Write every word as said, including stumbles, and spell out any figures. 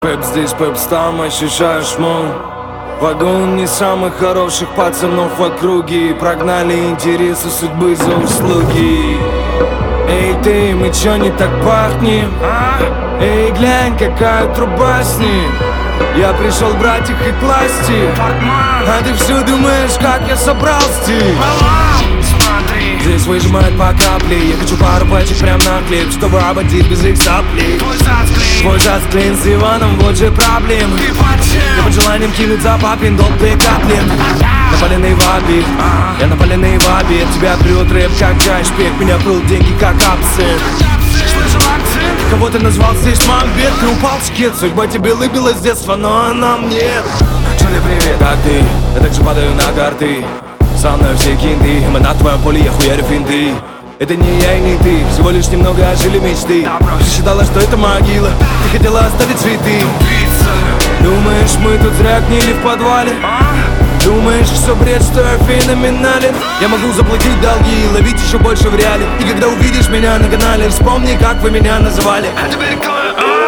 Пеп здесь, пеп там, ощущаешь шмон. Вагон не самых хороших пацанов в округе. Прогнали интересы судьбы за услуги. Эй ты, мы чё не так пахнем? Эй, глянь, какая труба с ним. Я пришел брать их и класть их. А ты все думаешь, как я собрал стиль. Здесь выжимают по капле. Я хочу пару пачек прям на клип, чтобы ободить без их соплей. Твой зацклин с Иваном, вот же проблемы. Я под желанием кинуть за папин долг две котлеты. Напаленный в обид, я напаленный в обид. Тебя прет рэп как чай шпек, меня прут деньги как абсент. Кого ты назвал здесь мамбет? Ты упал в скет, судьба тебе лыбила с детства, но она мне. Джоли, привет, как ты? Я также падаю на карты. Со мной все кинты, мы на твоем поле, я хуярю финты. Это не я и не ты, всего лишь немного ожили мечты. Ты считала, что это могила, ты хотела оставить цветы. Думаешь, мы тут зря гнили в подвале? Думаешь, все бред, что я феноменален? Я могу заплатить долги и ловить еще больше в реале. И когда увидишь меня на канале, вспомни, как вы меня называли. А теперь кто?